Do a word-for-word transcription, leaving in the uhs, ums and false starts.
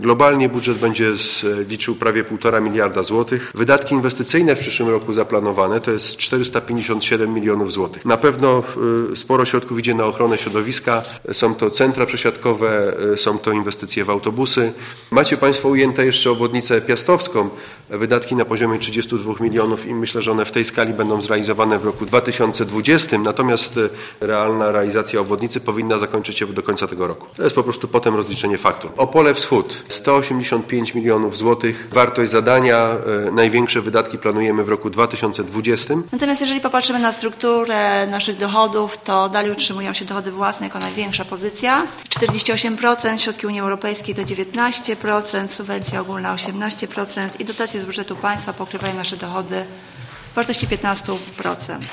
Globalnie budżet będzie liczył prawie półtora miliarda złotych. Wydatki inwestycyjne w przyszłym roku zaplanowane to jest czterysta pięćdziesiąt siedem milionów złotych. Na pewno sporo środków idzie na ochronę środowiska. Są to centra przesiadkowe, są to inwestycje w autobusy. Macie Państwo ujęte jeszcze obwodnicę piastowską. Wydatki na poziomie trzydziestu dwóch milionów i myślę, że one w tej skali będą zrealizowane w roku dwa tysiące dwudziestym. Natomiast realna realizacja obwodnicy powinna zakończyć się do końca tego roku. To jest po prostu potem rozliczenie faktur. Opole Wschód sto osiemdziesiąt pięć milionów złotych. Wartość zadania, największe wydatki planujemy w roku dwa tysiące dwudziestym. Natomiast jeżeli popatrzymy na strukturę naszych dochodów, to dalej utrzymują się dochody własne jako największa pozycja. czterdzieści osiem procent, środki Unii Europejskiej to dziewiętnaście procent, subwencja ogólna osiemnaście procent i dotacje z budżetu państwa pokrywają nasze dochody w wartości piętnaście procent.